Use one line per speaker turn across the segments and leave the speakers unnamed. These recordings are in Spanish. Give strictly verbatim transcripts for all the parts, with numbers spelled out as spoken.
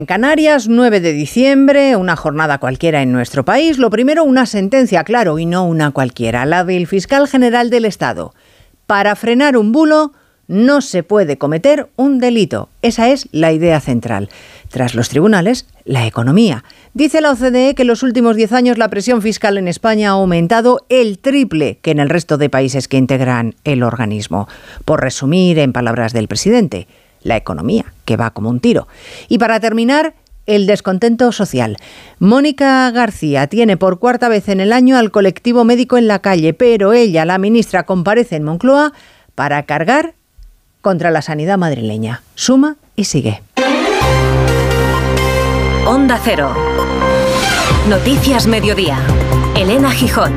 En Canarias, nueve de diciembre, una jornada cualquiera en nuestro país. Lo primero, una sentencia, claro, y no una cualquiera, la del fiscal general del Estado. Para frenar un bulo no se puede cometer un delito. Esa es la idea central. Tras los tribunales, la economía. Dice la O C D E que en los últimos diez años la presión fiscal en España ha aumentado el triple que en el resto de países que integran el organismo. Por resumir en palabras del presidente, la economía, que va como un tiro. Y para terminar, el descontento social. Mónica García tiene por cuarta vez en el año al colectivo médico en la calle, pero ella, la ministra, comparece en Moncloa para cargar contra la sanidad madrileña. Suma y sigue.
Onda Cero. Noticias Mediodía. Elena Gijón.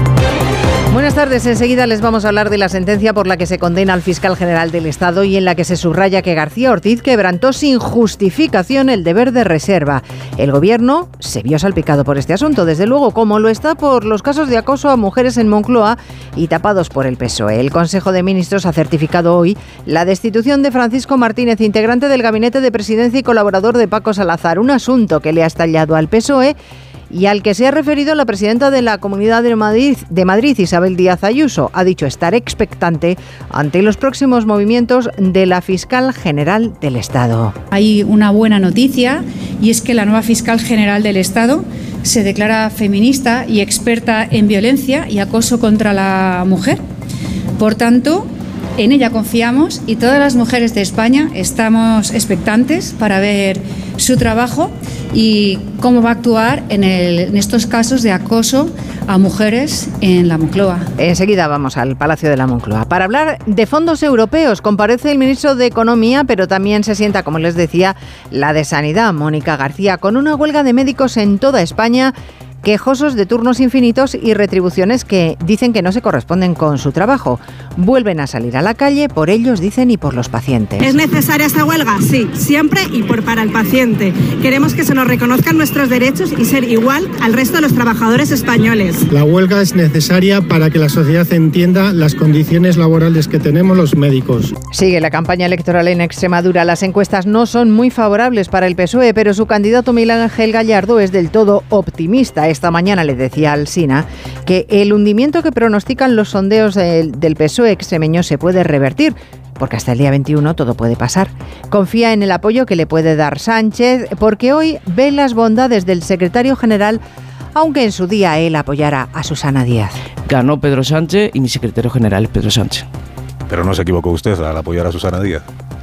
Buenas tardes. Enseguida les vamos a hablar de la sentencia por la que se condena al fiscal general del Estado y en la que se subraya que García Ortiz quebrantó sin justificación el deber de reserva. El Gobierno se vio salpicado por este asunto, desde luego, como lo está por los casos de acoso a mujeres en Moncloa y tapados por el P S O E. El Consejo de Ministros ha certificado hoy la destitución de Francisco Martínez, integrante del Gabinete de Presidencia y colaborador de Paco Salazar, un asunto que le ha estallado al P S O E y al que se ha referido la presidenta de la Comunidad de Madrid, de Madrid, Isabel Díaz Ayuso. Ha dicho estar expectante ante los próximos movimientos de la fiscal general del Estado.
Hay una buena noticia y es que la nueva fiscal general del Estado se declara feminista y experta en violencia y acoso contra la mujer. Por tanto, en ella confiamos y todas las mujeres de España estamos expectantes para ver su trabajo y cómo va a actuar en, el, en estos casos de acoso a mujeres en la Moncloa.
Enseguida vamos al Palacio de la Moncloa. Para hablar de fondos europeos, comparece el ministro de Economía, pero también se sienta, como les decía, la de Sanidad, Mónica García, con una huelga de médicos en toda España, quejosos de turnos infinitos y retribuciones que dicen que no se corresponden con su trabajo. Vuelven a salir a la calle por ellos, dicen, y por los pacientes.
¿Es necesaria esta huelga? Sí, siempre y por para el paciente. Queremos que se nos reconozcan nuestros derechos y ser igual al resto de los trabajadores españoles.
La huelga es necesaria para que la sociedad entienda las condiciones laborales que tenemos los médicos.
Sigue la campaña electoral en Extremadura. Las encuestas no son muy favorables para el P S O E, pero su candidato Miguel Ángel Gallardo es del todo optimista. Esta mañana le decía al Sina que el hundimiento que pronostican los sondeos del, del P S O E extremeño se puede revertir, porque hasta el día veintiuno todo puede pasar. Confía en el apoyo que le puede dar Sánchez, porque hoy ve las bondades del secretario general, aunque en su día él apoyara a Susana Díaz.
Ganó Pedro Sánchez y mi secretario general es Pedro Sánchez.
Pero no se equivocó usted al apoyar a Susana Díaz.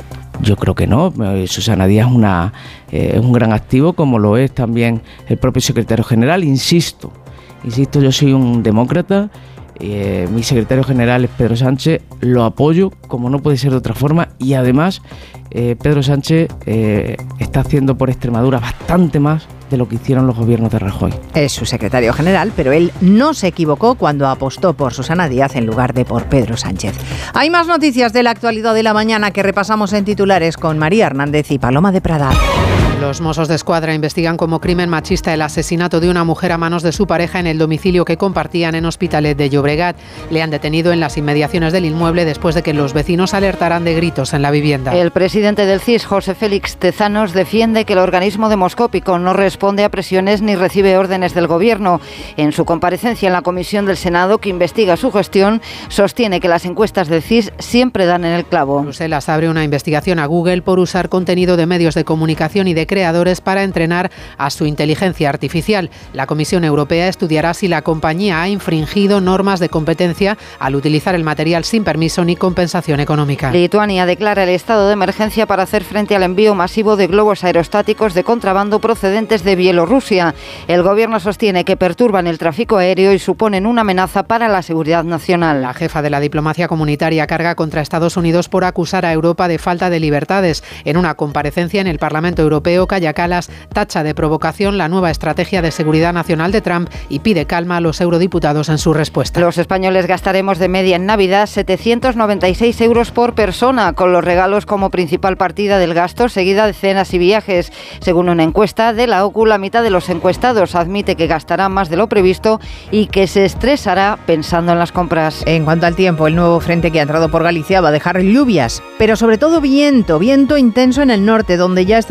Yo creo que no. Susana Díaz es, una, eh, es un gran activo, como lo es también el propio secretario general. Insisto, insisto, yo soy un demócrata. Eh, mi secretario general es Pedro Sánchez. Lo apoyo, como no puede ser de otra forma. Y además, eh, Pedro Sánchez eh, está haciendo por Extremadura bastante más de lo que hicieron los gobiernos de Rajoy.
Es su secretario general, pero él no se equivocó cuando apostó por Susana Díaz en lugar de por Pedro Sánchez. Hay más noticias de la actualidad de la mañana que repasamos en titulares con María Hernández y Paloma de Prada.
Los Mossos de Escuadra investigan como crimen machista el asesinato de una mujer a manos de su pareja en el domicilio que compartían en Hospitalet de Llobregat. Le han detenido en las inmediaciones del inmueble después de que los vecinos alertaran de gritos en la vivienda.
El presidente del C I S, José Félix Tezanos, defiende que el organismo demoscópico no responde a presiones ni recibe órdenes del Gobierno. En su comparecencia en la comisión del Senado que investiga su gestión, sostiene que las encuestas del C I S siempre dan en el clavo.
Bruselas abre una investigación a Google por usar contenido de medios de comunicación y de creadores para entrenar a su inteligencia artificial. La Comisión Europea estudiará si la compañía ha infringido normas de competencia al utilizar el material sin permiso ni compensación económica.
Lituania declara el estado de emergencia para hacer frente al envío masivo de globos aerostáticos de contrabando procedentes de Bielorrusia. El gobierno sostiene que perturban el tráfico aéreo y suponen una amenaza para la seguridad nacional.
La jefa de la diplomacia comunitaria carga contra Estados Unidos por acusar a Europa de falta de libertades. En una comparecencia en el Parlamento Europeo, Kaja Kallas tacha de provocación la nueva estrategia de seguridad nacional de Trump y pide calma a los eurodiputados en su respuesta.
Los españoles gastaremos de media en Navidad setecientos noventa y seis euros por persona, con los regalos como principal partida del gasto, seguida de cenas y viajes. Según una encuesta de la O C U, la mitad de los encuestados admite que gastará más de lo previsto y que se estresará pensando en las compras.
En cuanto al tiempo, el nuevo frente que ha entrado por Galicia va a dejar lluvias, pero sobre todo viento, viento intenso en el norte, donde ya esta mañana se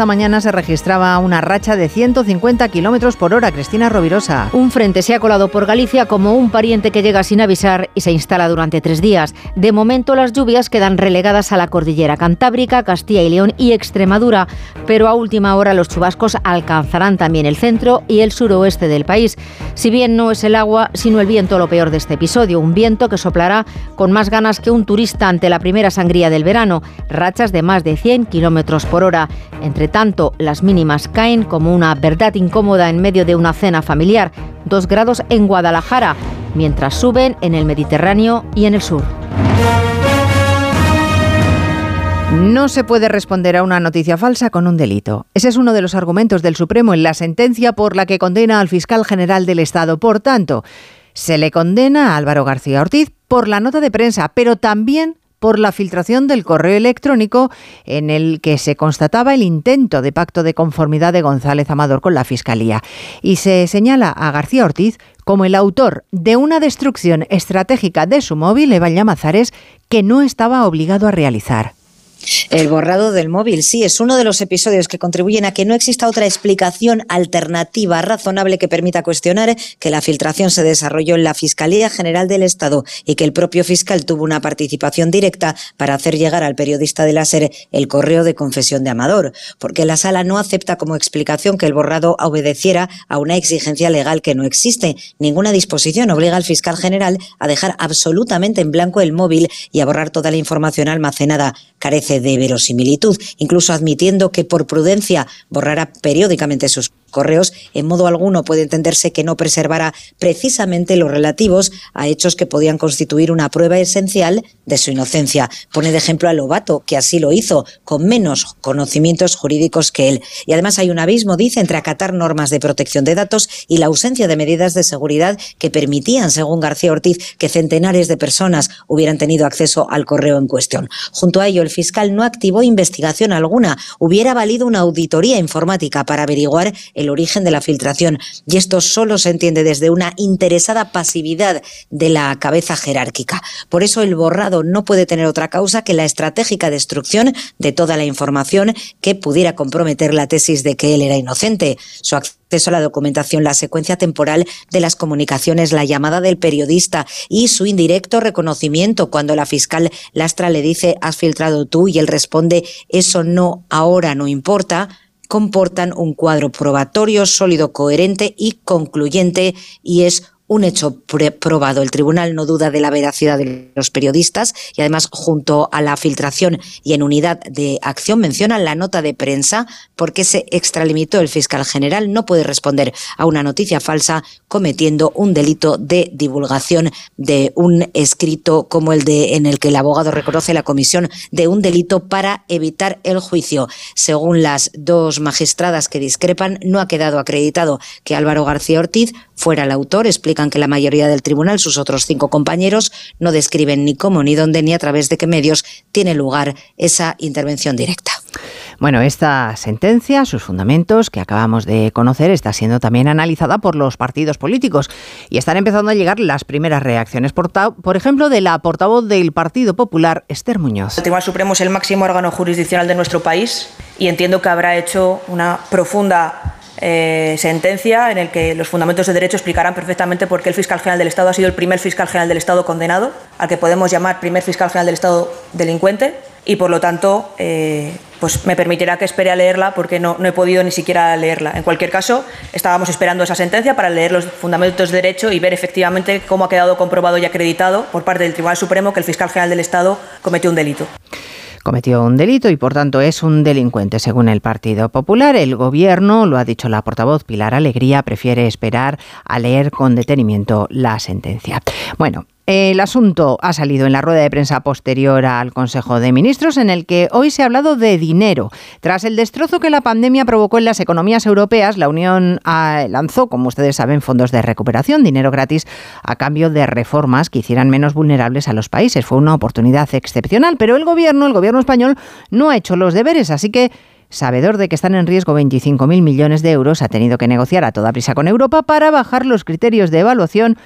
se registraba una racha de ciento cincuenta kilómetros por hora. Cristina Rovirosa.
Un frente se ha colado por Galicia como un pariente que llega sin avisar y se instala durante tres días. De momento las lluvias quedan relegadas a la cordillera Cantábrica, Castilla y León y Extremadura, pero a última hora los chubascos alcanzarán también el centro y el suroeste del país. Si bien no es el agua, sino el viento lo peor de este episodio. Un viento que soplará con más ganas que un turista ante la primera sangría del verano. Rachas de más de cien kilómetros por hora. Entre tanto, las mínimas caen como una verdad incómoda en medio de una cena familiar. Dos grados en Guadalajara, mientras suben en el Mediterráneo y en el sur.
No se puede responder a una noticia falsa con un delito. Ese es uno de los argumentos del Supremo en la sentencia por la que condena al fiscal general del Estado. Por tanto, se le condena a Álvaro García Ortiz por la nota de prensa, pero también por la filtración del correo electrónico en el que se constataba el intento de pacto de conformidad de González Amador con la Fiscalía. Y se señala a García Ortiz como el autor de una destrucción estratégica de su móvil, Eva Llamazares, que no estaba obligado a realizar.
El borrado del móvil, sí, es uno de los episodios que contribuyen a que no exista otra explicación alternativa razonable que permita cuestionar que la filtración se desarrolló en la Fiscalía General del Estado y que el propio fiscal tuvo una participación directa para hacer llegar al periodista de la SER el correo de confesión de Amador, porque la Sala no acepta como explicación que el borrado obedeciera a una exigencia legal que no existe. Ninguna disposición obliga al fiscal general a dejar absolutamente en blanco el móvil y a borrar toda la información almacenada. Carece de verosimilitud, incluso admitiendo que por prudencia borrara periódicamente sus correos, en modo alguno puede entenderse que no preservara precisamente los relativos a hechos que podían constituir una prueba esencial de su inocencia. Pone de ejemplo a Lobato, que así lo hizo, con menos conocimientos jurídicos que él. Y además hay un abismo, dice, entre acatar normas de protección de datos y la ausencia de medidas de seguridad que permitían, según García Ortiz, que centenares de personas hubieran tenido acceso al correo en cuestión. Junto a ello, el fiscal no activó investigación alguna. Hubiera valido una auditoría informática para averiguar el origen de la filtración, y esto solo se entiende desde una interesada pasividad de la cabeza jerárquica. Por eso el borrado no puede tener otra causa que la estratégica destrucción de toda la información que pudiera comprometer la tesis de que él era inocente. Su acceso a la documentación, la secuencia temporal de las comunicaciones, la llamada del periodista y su indirecto reconocimiento cuando la fiscal Lastra le dice «has filtrado tú» y él responde «eso no, ahora no importa», comportan un cuadro probatorio sólido, coherente y concluyente, y es un hecho probado. El tribunal no duda de la veracidad de los periodistas y además, junto a la filtración y en unidad de acción, menciona la nota de prensa porque se extralimitó el fiscal general. No puede responder a una noticia falsa cometiendo un delito de divulgación de un escrito como el de en el que el abogado reconoce la comisión de un delito para evitar el juicio. Según las dos magistradas que discrepan, no ha quedado acreditado que Álvaro García Ortiz fuera el autor. Explican que la mayoría del tribunal, sus otros cinco compañeros, no describen ni cómo, ni dónde, ni a través de qué medios tiene lugar esa intervención directa.
Bueno, esta sentencia, sus fundamentos que acabamos de conocer, está siendo también analizada por los partidos políticos y están empezando a llegar las primeras reacciones. Por, ta- por ejemplo, de la portavoz del Partido Popular, Esther Muñoz.
El Tribunal Supremo es el máximo órgano jurisdiccional de nuestro país y entiendo que habrá hecho una profunda Eh, sentencia en el que los fundamentos de derecho explicarán perfectamente por qué el fiscal general del Estado ha sido el primer fiscal general del Estado condenado, al que podemos llamar primer fiscal general del Estado delincuente, y por lo tanto eh, pues me permitirá que espere a leerla porque no, no he podido ni siquiera leerla. En cualquier caso, estábamos esperando esa sentencia para leer los fundamentos de derecho y ver efectivamente cómo ha quedado comprobado y acreditado por parte del Tribunal Supremo que el fiscal general del Estado cometió un delito.
Cometió un delito y, por tanto, es un delincuente, según el Partido Popular. El Gobierno, lo ha dicho la portavoz Pilar Alegría, prefiere esperar a leer con detenimiento la sentencia. Bueno, el asunto ha salido en la rueda de prensa posterior al Consejo de Ministros, en el que hoy se ha hablado de dinero. Tras el destrozo que la pandemia provocó en las economías europeas, la Unión ah, lanzó, como ustedes saben, fondos de recuperación, dinero gratis a cambio de reformas que hicieran menos vulnerables a los países. Fue una oportunidad excepcional, pero el Gobierno, el Gobierno español, no ha hecho los deberes, así que, sabedor de que están en riesgo veinticinco mil millones de euros, ha tenido que negociar a toda prisa con Europa para bajar los criterios de evaluación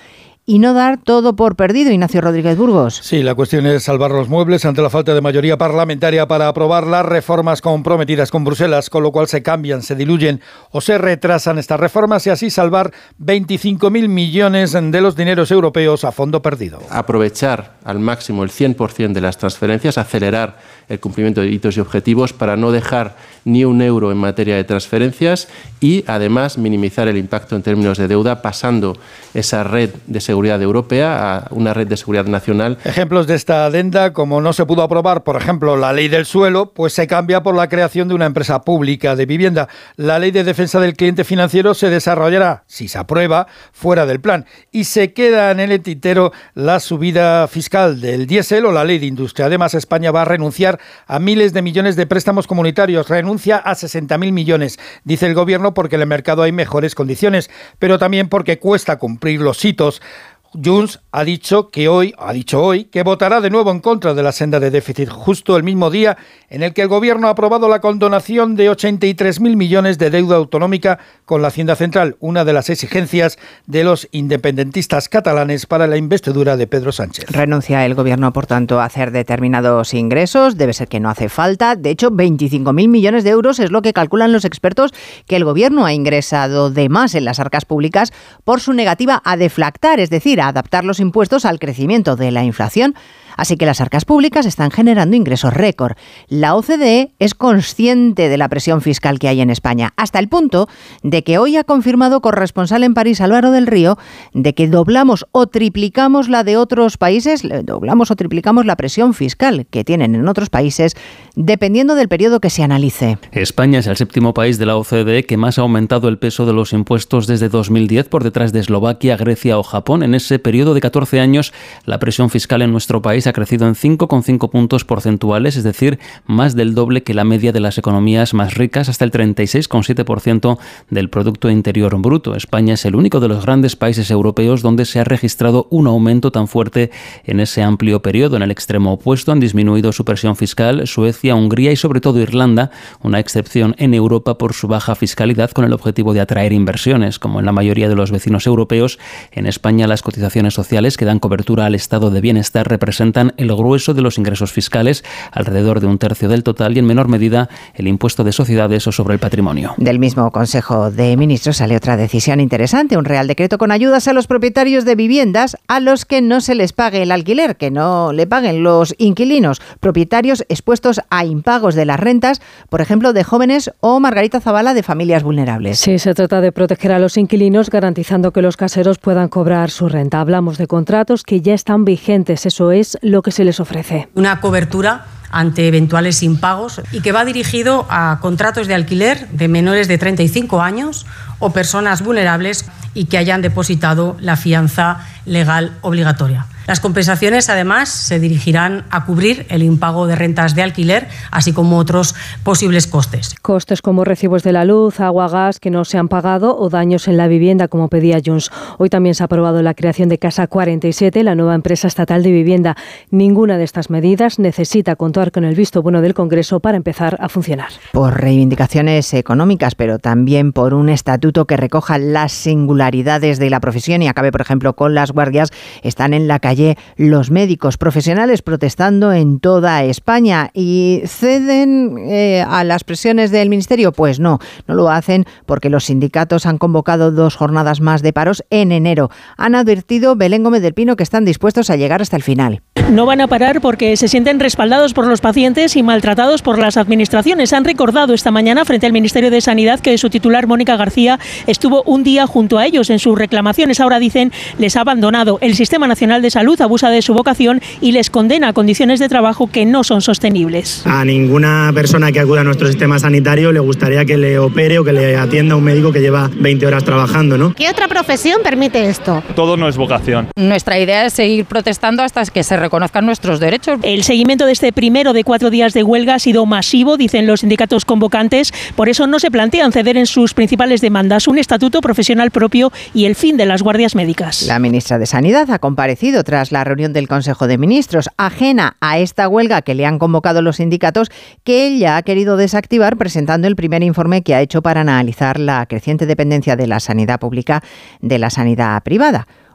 y no dar todo por perdido, Ignacio Rodríguez Burgos.
Sí, la cuestión es salvar los muebles ante la falta de mayoría parlamentaria para aprobar las reformas comprometidas con Bruselas, con lo cual se cambian, se diluyen o se retrasan estas reformas y así salvar veinticinco mil millones de los dineros europeos a fondo perdido.
Aprovechar al máximo el cien por ciento de las transferencias, acelerar el cumplimiento de hitos y objetivos para no dejar ni un euro en materia de transferencias y además minimizar el impacto en términos de deuda pasando esa red de seguridad europea a una red de seguridad nacional.
Ejemplos de esta adenda, como no se pudo aprobar, por ejemplo, la ley del suelo, pues se cambia por la creación de una empresa pública de vivienda. La ley de defensa del cliente financiero se desarrollará, si se aprueba, fuera del plan y se queda en el tintero la subida fiscal del diésel o la ley de industria. Además, España va a renunciar a miles de millones de préstamos comunitarios, renuncia a sesenta mil millones, dice el Gobierno, porque en el mercado hay mejores condiciones, pero también porque cuesta cumplir los hitos. Junts ha dicho que hoy, ha dicho hoy, que votará de nuevo en contra de la senda de déficit, justo el mismo día en el que el Gobierno ha aprobado la condonación de ochenta y tres mil millones de deuda autonómica con la Hacienda Central, una de las exigencias de los independentistas catalanes para la investidura de Pedro Sánchez.
Renuncia el Gobierno, por tanto, a hacer determinados ingresos, debe ser que no hace falta. De hecho, veinticinco mil millones de euros es lo que calculan los expertos que el Gobierno ha ingresado de más en las arcas públicas por su negativa a deflactar, es decir, a adaptar los impuestos al crecimiento de la inflación. Así que las arcas públicas están generando ingresos récord. La O C D E es consciente de la presión fiscal que hay en España, hasta el punto de que hoy ha confirmado corresponsal en París, Álvaro del Río, de que doblamos o triplicamos la de otros países, doblamos o triplicamos la presión fiscal que tienen en otros países, dependiendo del periodo que se analice.
España es el séptimo país de la O C D E que más ha aumentado el peso de los impuestos desde dos mil diez, por detrás de Eslovaquia, Grecia o Japón. En ese periodo de catorce años, la presión fiscal en nuestro país ha crecido en cinco coma cinco puntos porcentuales, es decir, más del doble que la media de las economías más ricas, hasta el treinta y seis coma siete por ciento del Producto Interior Bruto. España es el único de los grandes países europeos donde se ha registrado un aumento tan fuerte en ese amplio periodo. En el extremo opuesto han disminuido su presión fiscal Suecia, Hungría y sobre todo Irlanda, una excepción en Europa por su baja fiscalidad con el objetivo de atraer inversiones. Como en la mayoría de los vecinos europeos, en España las cotizaciones sociales que dan cobertura al estado de bienestar representan el grueso de los ingresos fiscales, alrededor de un tercio del total, y en menor medida el impuesto de sociedades o sobre el patrimonio.
Del mismo Consejo de Ministros sale otra decisión interesante, un real decreto con ayudas a los propietarios de viviendas a los que no se les pague el alquiler, que no le paguen los inquilinos, propietarios expuestos a impagos de las rentas, por ejemplo, de jóvenes o Margarita Zavala de familias vulnerables.
Sí, se trata de proteger a los inquilinos garantizando que los caseros puedan cobrar su renta. Hablamos de contratos que ya están vigentes, eso es lo que se les ofrece.
Una cobertura ante eventuales impagos y que va dirigido a contratos de alquiler de menores de treinta y cinco años o personas vulnerables y que hayan depositado la fianza legal obligatoria. Las compensaciones, además, se dirigirán a cubrir el impago de rentas de alquiler, así como otros posibles costes.
Costes como recibos de la luz, agua, gas que no se han pagado o daños en la vivienda, como pedía Junts. Hoy también se ha aprobado la creación de Casa cuarenta y siete, la nueva empresa estatal de vivienda. Ninguna de estas medidas necesita contar con el visto bueno del Congreso para empezar a funcionar.
Por reivindicaciones económicas, pero también por un estatuto que recoja las singularidades de la profesión y acabe, por ejemplo, con las guardias, están en la calle los médicos profesionales protestando en toda España. ¿Y ceden eh, a las presiones del Ministerio? Pues no, no lo hacen porque los sindicatos han convocado dos jornadas más de paros en enero. Han advertido Belén Gómez del Pino que están dispuestos a llegar hasta el final.
No van a parar porque se sienten respaldados por los pacientes y maltratados por las administraciones. Han recordado esta mañana frente al Ministerio de Sanidad que su titular, Mónica García, estuvo un día junto a ellos en sus reclamaciones. Ahora dicen les ha abandonado. El Sistema Nacional de Salud abusa de su vocación y les condena a condiciones de trabajo que no son sostenibles.
A ninguna persona que acuda a nuestro sistema sanitario le gustaría que le opere o que le atienda un médico que lleva veinte horas trabajando, ¿no?
¿Qué otra profesión permite esto?
Todo no es vocación.
Nuestra idea es seguir protestando hasta que se reconozcan nuestros derechos.
El seguimiento de este primero de cuatro días de huelga ha sido masivo, dicen los sindicatos convocantes. Por eso no se plantean ceder en sus principales demandas: un estatuto profesional propio y el fin de las guardias médicas.
La ministra de Sanidad ha comparecido tras la reunión del Consejo de Ministros, ajena a esta huelga que le han convocado los sindicatos, que ella ha querido desactivar presentando el primer informe que ha hecho para analizar la creciente dependencia de la sanidad pública de la sanidad privada.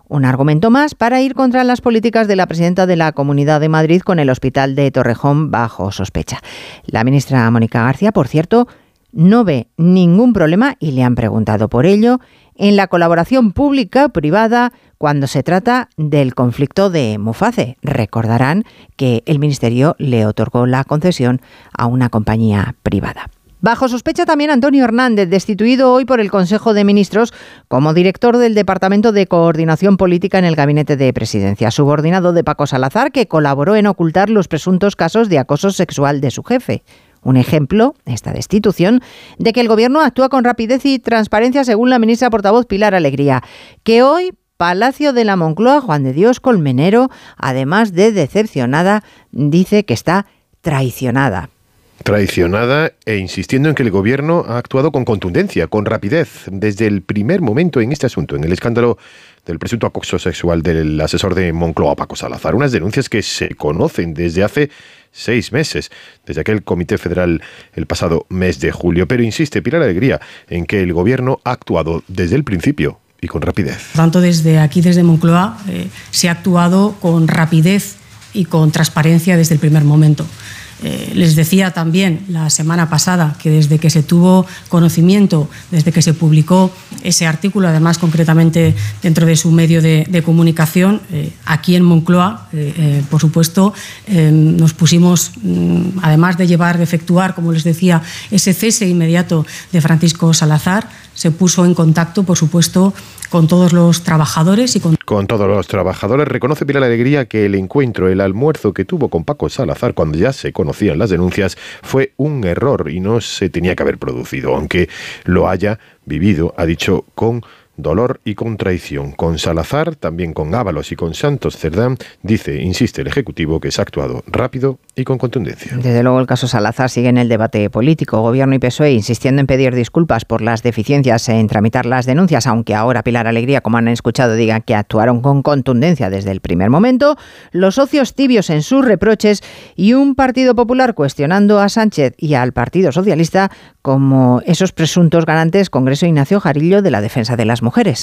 Un argumento más para ir contra las políticas de la presidenta de la Comunidad de Madrid con el Hospital de Torrejón bajo sospecha. La ministra Mónica García, por cierto, no ve ningún problema, y le han preguntado por ello, en la colaboración pública-privada cuando se trata del conflicto de Muface. Recordarán que el Ministerio le otorgó la concesión a una compañía privada. Bajo sospecha también Antonio Hernández, destituido hoy por el Consejo de Ministros como director del Departamento de Coordinación Política en el Gabinete de Presidencia, subordinado de Paco Salazar, que colaboró en ocultar los presuntos casos de acoso sexual de su jefe. Un ejemplo, esta destitución, de que el Gobierno actúa con rapidez y transparencia, según la ministra portavoz Pilar Alegría, que hoy Palacio de la Moncloa, Juan de Dios Colmenero, además de decepcionada, dice que está traicionada.
Traicionada e insistiendo en que el Gobierno ha actuado con contundencia, con rapidez, desde el primer momento en este asunto, en el escándalo del presunto acoso sexual del asesor de Moncloa, Paco Salazar. Unas denuncias que se conocen desde hace seis meses, desde aquel Comité Federal el pasado mes de julio. Pero insiste Pilar Alegría en que el Gobierno ha actuado desde el principio y con rapidez.
Tanto desde aquí, desde Moncloa, eh, se ha actuado con rapidez y con transparencia desde el primer momento. Eh, les decía también la semana pasada que desde que se tuvo conocimiento, desde que se publicó ese artículo, además concretamente dentro de su medio de, de comunicación, eh, aquí en Moncloa, eh, eh, por supuesto, eh, nos pusimos, mm, además de llevar, de efectuar, como les decía, ese cese inmediato de Francisco Salazar, se puso en contacto, por supuesto, con todos los trabajadores y con...
Con todos los trabajadores. Reconoce Pilar Alegría que el encuentro, el almuerzo que tuvo con Paco Salazar cuando ya se conocían las denuncias fue un error y no se tenía que haber producido, aunque lo haya vivido, ha dicho, con dolor y con traición. Con Salazar, también con Ábalos y con Santos Cerdán, dice, insiste el Ejecutivo, que se ha actuado rápido y con contundencia.
Desde luego el caso Salazar sigue en el debate político. Gobierno y P S O E insistiendo en pedir disculpas por las deficiencias en tramitar las denuncias, aunque ahora Pilar Alegría, como han escuchado, diga que actuaron con contundencia desde el primer momento. Los socios tibios en sus reproches y un Partido Popular cuestionando a Sánchez y al Partido Socialista como esos presuntos garantes Congreso Ignacio Jarillo de la defensa de las mujeres. mujeres.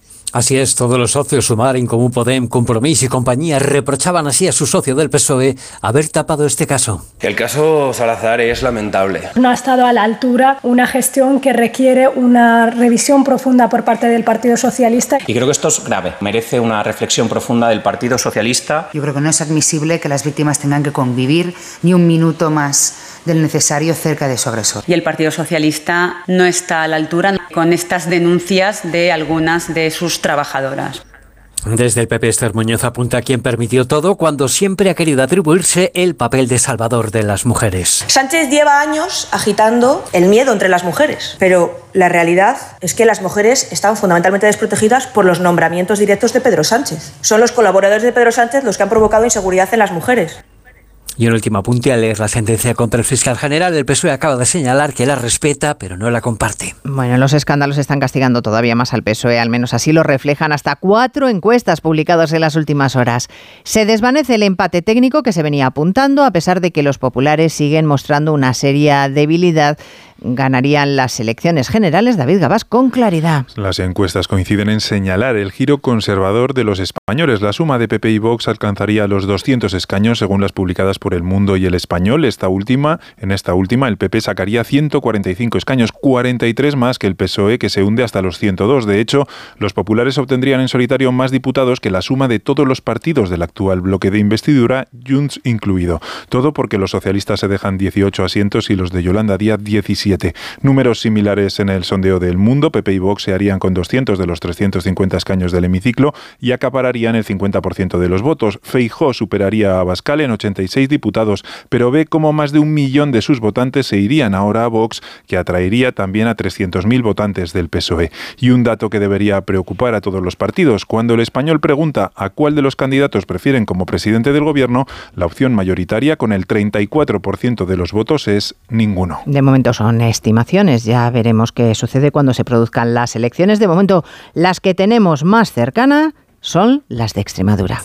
Así es, todos los socios, Sumar, Incomún, Podem, Compromís y compañía, reprochaban así a su socio del P S O E haber tapado este caso.
El caso Salazar es lamentable.
No ha estado a la altura una gestión que requiere una revisión profunda por parte del Partido Socialista.
Y creo que esto es grave, merece una reflexión profunda del Partido Socialista.
Yo creo que no es admisible que las víctimas tengan que convivir ni un minuto más del necesario cerca de su agresor.
Y el Partido Socialista no está a la altura con estas denuncias de algunas de sus trabajadoras.
Desde el P P, Esther Muñoz apunta a quien permitió todo cuando siempre ha querido atribuirse el papel de salvador de las mujeres.
Sánchez lleva años agitando el miedo entre las mujeres, pero la realidad es que las mujeres están fundamentalmente desprotegidas por los nombramientos directos de Pedro Sánchez. Son los colaboradores de Pedro Sánchez los que han provocado inseguridad en las mujeres.
Y un último apunte, al leer la sentencia contra el fiscal general, el P S O E acaba de señalar que la respeta, pero no la comparte.
Bueno, los escándalos están castigando todavía más al P S O E, al menos así lo reflejan hasta cuatro encuestas publicadas en las últimas horas. Se desvanece el empate técnico que se venía apuntando, a pesar de que los populares siguen mostrando una seria debilidad. Ganarían las elecciones generales, David Gabás, con claridad.
Las encuestas coinciden en señalar el giro conservador de los españoles. La suma de P P y Vox alcanzaría los doscientos escaños, según las publicadas por El Mundo y El Español. Esta última, en esta última, el P P sacaría ciento cuarenta y cinco escaños, cuarenta y tres más que el P S O E, que se hunde hasta los ciento dos. De hecho, los populares obtendrían en solitario más diputados que la suma de todos los partidos del actual bloque de investidura, Junts incluido. Todo porque los socialistas se dejan dieciocho asientos y los de Yolanda Díaz diecisiete. Números similares en el sondeo del Mundo. P P y Vox se harían con doscientos de los trescientos cincuenta escaños del hemiciclo y acapararían el cincuenta por ciento de los votos. Feijóo superaría a Abascal en ochenta y seis diputados, pero ve cómo más de un millón de sus votantes se irían ahora a Vox, que atraería también a trescientos mil votantes del P S O E. Y un dato que debería preocupar a todos los partidos: cuando El Español pregunta a cuál de los candidatos prefieren como presidente del gobierno, la opción mayoritaria, con el treinta y cuatro por ciento de los votos, es ninguno.
De momento son estimaciones, ya veremos qué sucede cuando se produzcan las elecciones. De momento, las que tenemos más cercana son las de Extremadura.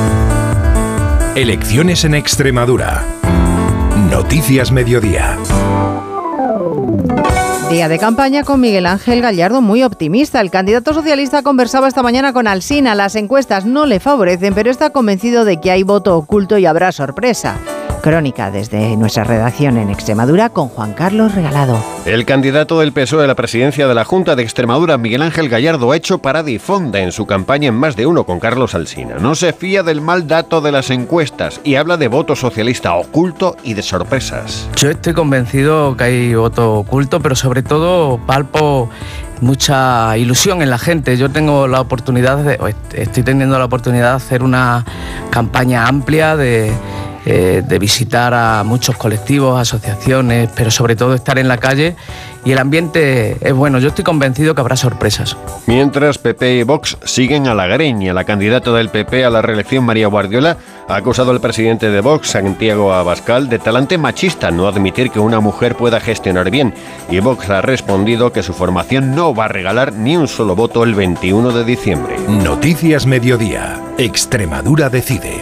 Elecciones en Extremadura. Noticias Mediodía.
Día de campaña con Miguel Ángel Gallardo muy optimista. El candidato socialista conversaba esta mañana con Alsina. Las encuestas no le favorecen, pero está convencido de que hay voto oculto y habrá sorpresa. Crónica desde nuestra redacción en Extremadura con Juan Carlos Regalado.
El candidato del P S O E a la presidencia de la Junta de Extremadura, Miguel Ángel Gallardo, ha hecho parada y fonda en su campaña en Más de Uno con Carlos Alsina. No se fía del mal dato de las encuestas y habla de voto socialista oculto y de sorpresas.
Yo estoy convencido que hay voto oculto, pero sobre todo palpo mucha ilusión en la gente. Yo tengo la oportunidad, de, estoy teniendo la oportunidad de hacer una campaña amplia de... Eh, de visitar a muchos colectivos, asociaciones, pero sobre todo estar en la calle y el ambiente es bueno. Yo estoy convencido que habrá sorpresas.
Mientras P P y Vox siguen a la greña. La candidata del P P a la reelección, María Guardiola, ha acusado al presidente de Vox, Santiago Abascal, de talante machista, no admitir que una mujer pueda gestionar bien. Y Vox ha respondido que su formación no va a regalar ni un solo voto el veintiuno de diciembre.
Noticias Mediodía. Extremadura decide.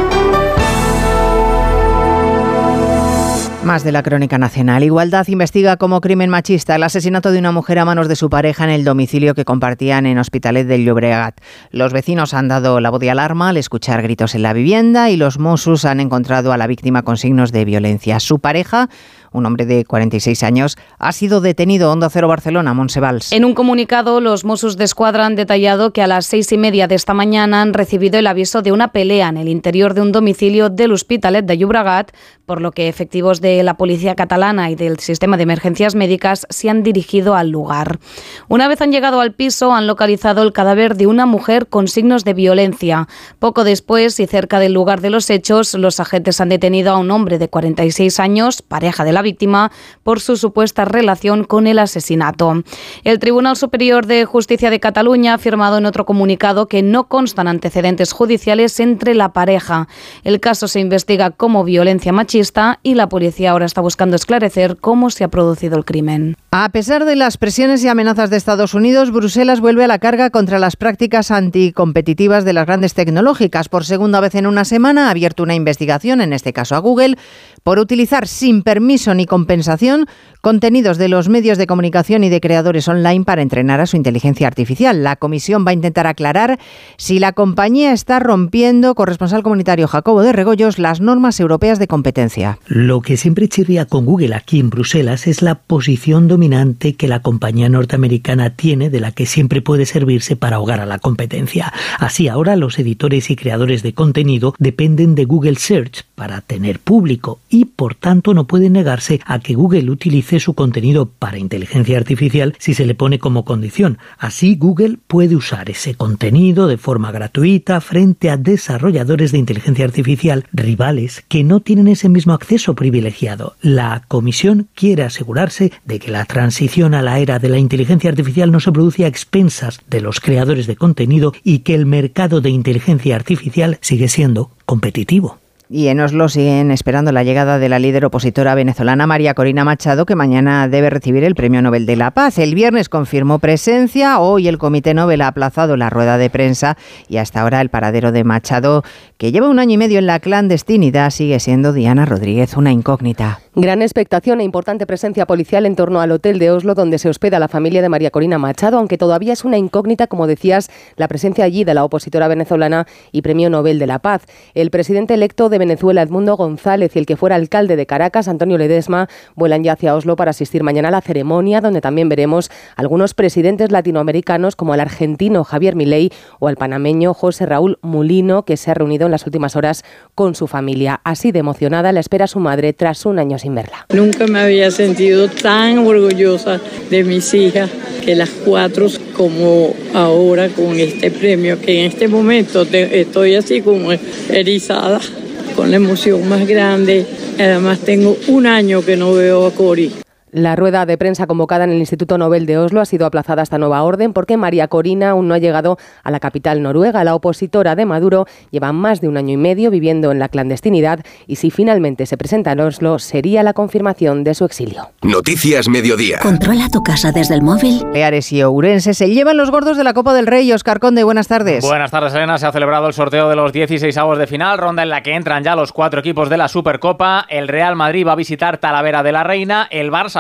Más de la crónica nacional. Igualdad investiga como crimen machista el asesinato de una mujer a manos de su pareja en el domicilio que compartían en Hospitalet del Llobregat. Los vecinos han dado la voz de alarma al escuchar gritos en la vivienda y los Mossos han encontrado a la víctima con signos de violencia. Su pareja, un hombre de cuarenta y seis años, ha sido detenido. Onda Cero Barcelona, Montse Valls.
En un comunicado, los Mossos d'Esquadra han detallado que a las seis y media de esta mañana han recibido el aviso de una pelea en el interior de un domicilio del Hospitalet de Llobregat, por lo que efectivos de la Policía Catalana y del Sistema de Emergencias Médicas se han dirigido al lugar. Una vez han llegado al piso, han localizado el cadáver de una mujer con signos de violencia. Poco después y cerca del lugar de los hechos, los agentes han detenido a un hombre de cuarenta y seis años, pareja de la víctima, por su supuesta relación con el asesinato. El Tribunal Superior de Justicia de Cataluña ha afirmado en otro comunicado que no constan antecedentes judiciales entre la pareja. El caso se investiga como violencia machista y la policía ahora está buscando esclarecer cómo se ha producido el crimen.
A pesar de las presiones y amenazas de Estados Unidos, Bruselas vuelve a la carga contra las prácticas anticompetitivas de las grandes tecnológicas. Por segunda vez en una semana ha abierto una investigación, en este caso a Google, por utilizar sin permiso ni compensación contenidos de los medios de comunicación y de creadores online para entrenar a su inteligencia artificial. La comisión va a intentar aclarar si la compañía está rompiendo, corresponsal comunitario Jacobo de Regoyos, las normas europeas de competencia.
Lo que siempre chirría con Google aquí en Bruselas es la posición dominante que la compañía norteamericana tiene, de la que siempre puede servirse para ahogar a la competencia. Así, ahora los editores y creadores de contenido dependen de Google Search para tener público y, por tanto, no pueden negarse a que Google utilice su contenido para inteligencia artificial si se le pone como condición. Así, Google puede usar ese contenido de forma gratuita frente a desarrolladores de inteligencia artificial rivales que no tienen ese mismo acceso privilegiado. La Comisión quiere asegurarse de que la transición a la era de la inteligencia artificial no se produce a expensas de los creadores de contenido y que el mercado de inteligencia artificial sigue siendo competitivo.
Y en Oslo siguen esperando la llegada de la líder opositora venezolana María Corina Machado, que mañana debe recibir el Premio Nobel de la Paz. El viernes confirmó presencia, hoy el Comité Nobel ha aplazado la rueda de prensa y hasta ahora el paradero de Machado, que lleva un año y medio en la clandestinidad, sigue siendo, Diana Rodríguez, una incógnita.
Gran expectación e importante presencia policial en torno al hotel de Oslo donde se hospeda la familia de María Corina Machado, aunque todavía es una incógnita, como decías, la presencia allí de la opositora venezolana y Premio Nobel de la Paz. El presidente electo de Venezuela, Edmundo González, y el que fuera alcalde de Caracas, Antonio Ledesma, vuelan ya hacia Oslo para asistir mañana a la ceremonia, donde también veremos algunos presidentes latinoamericanos como el argentino Javier Milei o el panameño José Raúl Mulino, que se ha reunido en las últimas horas con su familia. Así de emocionada la espera su madre tras un año sin verla.
Nunca me había sentido tan orgullosa de mis hijas, que las cuatro, como ahora con este premio, que en este momento te, estoy así como erizada, con la emoción más grande. Además tengo un año que no veo a Cori.
La rueda de prensa convocada en el Instituto Nobel de Oslo ha sido aplazada hasta nueva orden porque María Corina aún no ha llegado a la capital noruega. La opositora de Maduro lleva más de un año y medio viviendo en la clandestinidad y si finalmente se presenta en Oslo sería la confirmación de su exilio.
Noticias Mediodía.
Controla tu casa desde el móvil. Baleares y Ourense se llevan los gordos de la Copa del Rey. Óscar Conde, buenas tardes.
Buenas tardes, Elena. Se ha celebrado el sorteo de los dieciseisavos de final, ronda en la que entran ya los cuatro equipos de la Supercopa. El Real Madrid va a visitar Talavera de la Reina, el Barça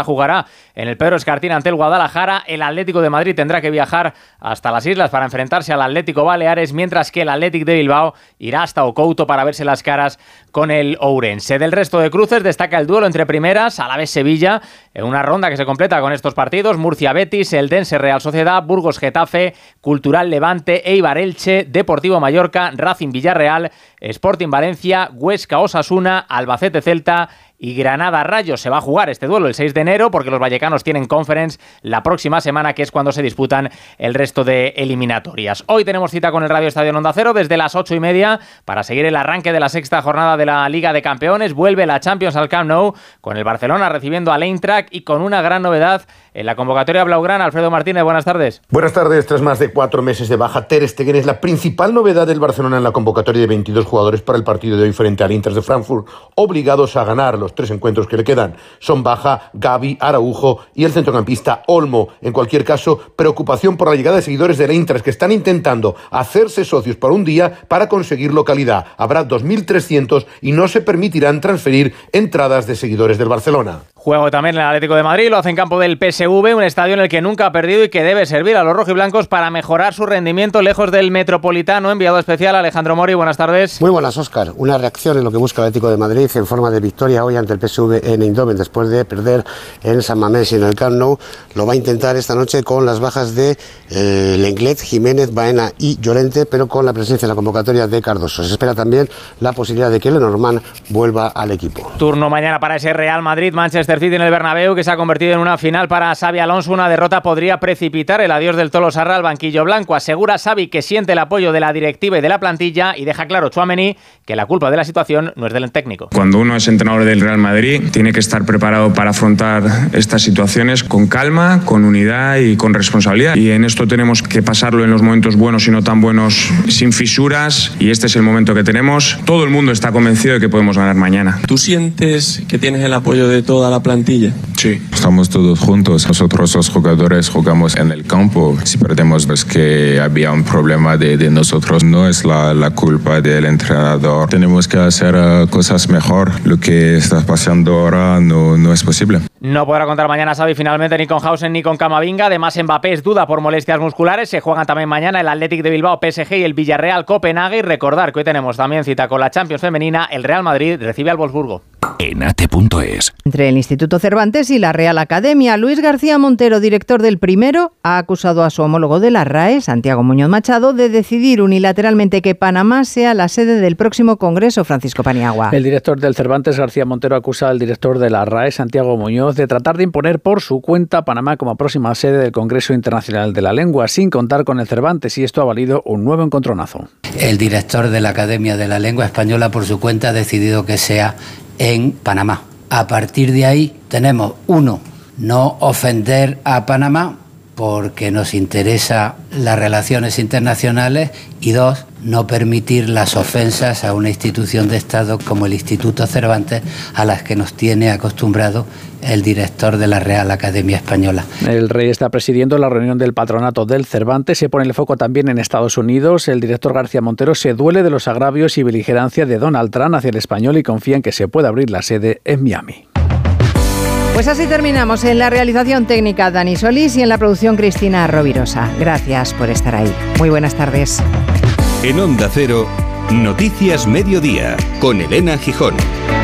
Barça jugará en el Pedro Escartín ante el Guadalajara. El Atlético de Madrid tendrá que viajar hasta las islas para enfrentarse al Atlético Baleares, mientras que el Athletic de Bilbao irá hasta Ocouto para verse las caras con el Ourense. Del resto de cruces destaca el duelo entre primeras, Alavés-Sevilla, en una ronda que se completa con estos partidos: Murcia-Betis, Eldense-Real Sociedad, Burgos-Getafe, Cultural-Levante, Eibar-Elche, Deportivo-Mallorca, Racing-Villarreal, Sporting-Valencia, Huesca-Osasuna, Albacete-Celta y Granada-Rayo. Se va a jugar este duelo el seis de enero porque los vallecanos tienen Conference la próxima semana, que es cuando se disputan el resto de eliminatorias. Hoy tenemos cita con el Radio Estadio Onda Cero desde las ocho y media para seguir el arranque de la sexta jornada de la Liga de Campeones. Vuelve la Champions al Camp Nou con el Barcelona recibiendo al Eintracht y con una gran novedad en la convocatoria blaugrana. Alfredo Martínez, buenas tardes.
Buenas tardes. Tras más de cuatro meses de baja, Ter Stegen es la principal novedad del Barcelona en la convocatoria de veintidós jugadores para el partido de hoy frente al Eintracht de Frankfurt, obligados a ganar los tres encuentros que le quedan. Son baja Gavi, Araujo y el centrocampista Olmo. En cualquier caso, preocupación por la llegada de seguidores del Eintracht que están intentando hacerse socios por un día para conseguir localidad. Habrá dos mil trescientos y no se permitirán transferir entradas de seguidores del Barcelona.
Juego también el Atlético de Madrid, lo hace en campo del P S V, un estadio en el que nunca ha perdido y que debe servir a los rojiblancos para mejorar su rendimiento lejos del Metropolitano. Enviado especial Alejandro Mori, buenas tardes.
Muy buenas, Óscar. Una reacción en lo que busca el Atlético de Madrid en forma de victoria hoy ante el P S V en Eindhoven, después de perder en San Mamés y en el Camp Nou. Lo va a intentar esta noche con las bajas de eh, Lenglet, Jiménez, Baena y Llorente, pero con la presencia en la convocatoria de Cardoso. Se espera también la posibilidad de que Lenormand vuelva al equipo.
Turno mañana para ese Real Madrid-Manchester City en el Bernabéu, que se ha convertido en una final para Xabi Alonso. Una derrota podría precipitar el adiós del Tolosarra al banquillo blanco. Asegura Xabi que siente el apoyo de la directiva y de la plantilla, y deja claro Tchouaméni que la culpa de la situación no es del técnico.
Cuando uno es entrenador del Real Madrid, tiene que estar preparado para afrontar estas situaciones con calma, con unidad y con responsabilidad. Y en esto tenemos que pasarlo en los momentos buenos y no tan buenos, sin fisuras, y este es el momento que tenemos. Todo el mundo está convencido de que podemos ganar mañana.
¿Tú sientes que tienes el apoyo de toda la plantilla?
Sí. Estamos todos juntos. Nosotros los jugadores jugamos en el campo. Si perdemos es que había un problema de, de nosotros. No es la, la culpa del entrenador. Tenemos que hacer uh, cosas mejor. Lo que está pasando ahora no, no es posible.
No podrá contar mañana Xavi finalmente ni con Hausen ni con Camavinga. Además, Mbappé es duda por molestias musculares. Se juegan también mañana el Athletic de Bilbao, P S G y el Villarreal Copenhague. Y recordar que hoy tenemos también cita con la Champions femenina. El Real Madrid recibe al Wolfsburgo.
Enate punto es.
Entre el Instituto Cervantes y la Real Academia, Luis García Montero, director del primero, ha acusado a su homólogo de la R A E, Santiago Muñoz Machado, de decidir unilateralmente que Panamá sea la sede del próximo Congreso. Francisco Paniagua.
El director del Cervantes, García Montero, acusa al director de la R A E, Santiago Muñoz, de tratar de imponer por su cuenta Panamá como próxima sede del Congreso Internacional de la Lengua, sin contar con el Cervantes, y esto ha valido un nuevo encontronazo.
El director de la Academia de la Lengua Española, por su cuenta, ha decidido que sea en Panamá. A partir de ahí tenemos, uno, no ofender a Panamá porque nos interesa las relaciones internacionales, y dos, no permitir las ofensas a una institución de Estado como el Instituto Cervantes, a las que nos tiene acostumbrado el director de la Real Academia Española.
El rey está presidiendo la reunión del patronato del Cervantes. Se pone el foco también en Estados Unidos. El director García Montero se duele de los agravios y beligerancia de Donald Trump hacia el español y confía en que se pueda abrir la sede en Miami.
Pues así terminamos. En la realización técnica Dani Solís y en la producción Cristina Rovirosa. Gracias por estar ahí. Muy buenas tardes.
En Onda Cero, Noticias Mediodía, con Elena Gijón.